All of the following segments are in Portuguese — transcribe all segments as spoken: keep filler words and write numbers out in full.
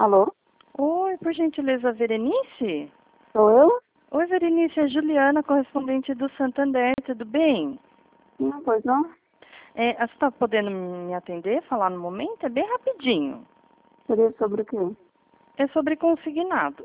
Alô? Oi, por gentileza, Verenice? Sou eu? Oi, Verenice, é Juliana, correspondente do Santander, tudo bem? Não, pois não? É, você está podendo me atender, falar no momento? É bem rapidinho. Seria sobre o quê? É sobre consignado.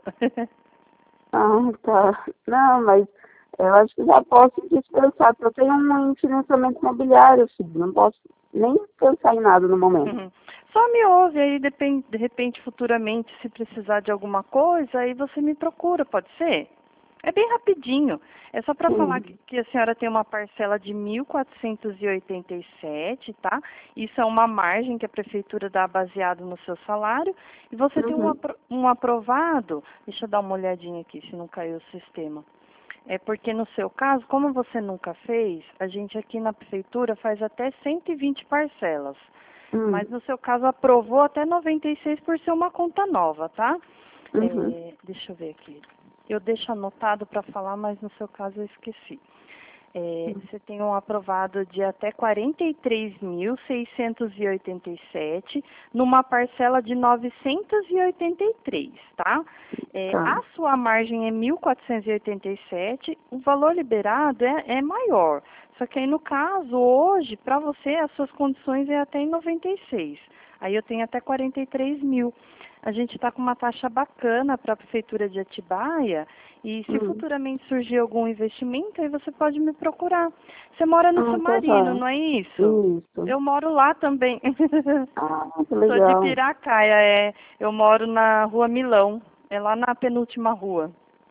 Ah, tá. Não, mas eu acho que já posso dispensar, porque eu tenho um financiamento imobiliário, filho. Não posso nem pensar em nada no momento. Uhum. Só me ouve aí, depend, de repente, futuramente, se precisar de alguma coisa, aí você me procura, pode ser? É bem rapidinho. É só para falar Sim. que, que a senhora tem uma parcela de mil quatrocentos e oitenta e sete, tá? Isso é uma margem que a prefeitura dá baseado no seu salário. E você tem um, Uhum. apro- um aprovado, deixa eu dar uma olhadinha aqui, se não caiu o sistema. É porque no seu caso, como você nunca fez, a gente aqui na prefeitura faz até cento e vinte parcelas. Hum. Mas no seu caso aprovou até noventa e seis por ser uma conta nova, tá? Uhum. É, deixa eu ver aqui. Eu deixo anotado para falar, mas no seu caso eu esqueci. É, você tem um aprovado de até quarenta e três mil seiscentos e oitenta e sete numa parcela de novecentos e oitenta e três, tá? É, Tá. a sua margem é mil quatrocentos e oitenta e sete, o valor liberado é, é maior. Só que aí no caso, hoje, para você, as suas condições é até em noventa e seis. Aí eu tenho até quarenta e três mil. A gente está com uma taxa bacana para a Prefeitura de Atibaia e se Hum. futuramente surgir algum investimento, aí você pode me procurar. Você mora no Ah, tá, Samarino, tá. não é isso? Isso. Eu moro lá também. Ah, que Sou de legal. Piracaia, é. Eu moro na Rua Milão, é lá na penúltima rua.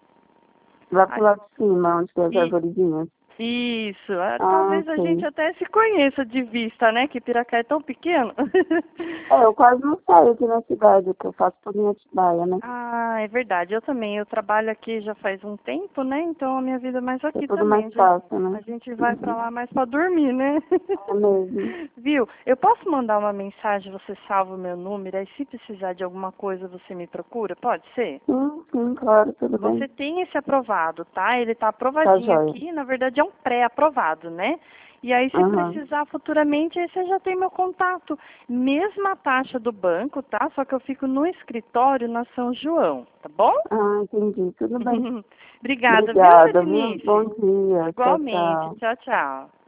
Lá pro Ai, lado de cima, onde tem as e arvorezinhas. isso, ah, Ah, talvez a gente ok. até se conheça de vista, né? Que Piracaia é tão pequeno. É, eu quase não saio aqui na cidade, que eu faço tudo em Atibaia, né? Ah, é verdade. Eu também. Eu trabalho aqui já faz um tempo, né? Então a minha vida é mais É aqui tudo mais também. A gente, fácil, a né? gente vai pra Uhum. lá mais pra dormir, né? É mesmo. Viu? Eu posso mandar uma mensagem, você salva o meu número, aí se precisar de alguma coisa você me procura? Pode ser? Sim, sim, claro, tudo bem. Você tem esse aprovado, tá? Ele tá Tá aprovadinho joia. aqui, na verdade é um pré-aprovado, né? E aí, se Aham. precisar futuramente, aí você já tem meu contato. Mesma taxa do banco, tá? Só que eu fico no escritório na São João, tá bom? Ah, entendi. Tudo bem. Obrigada, viu, Obrigada, viu? Bom Berenice? dia. Tchau, Igualmente. tchau. Tchau, tchau.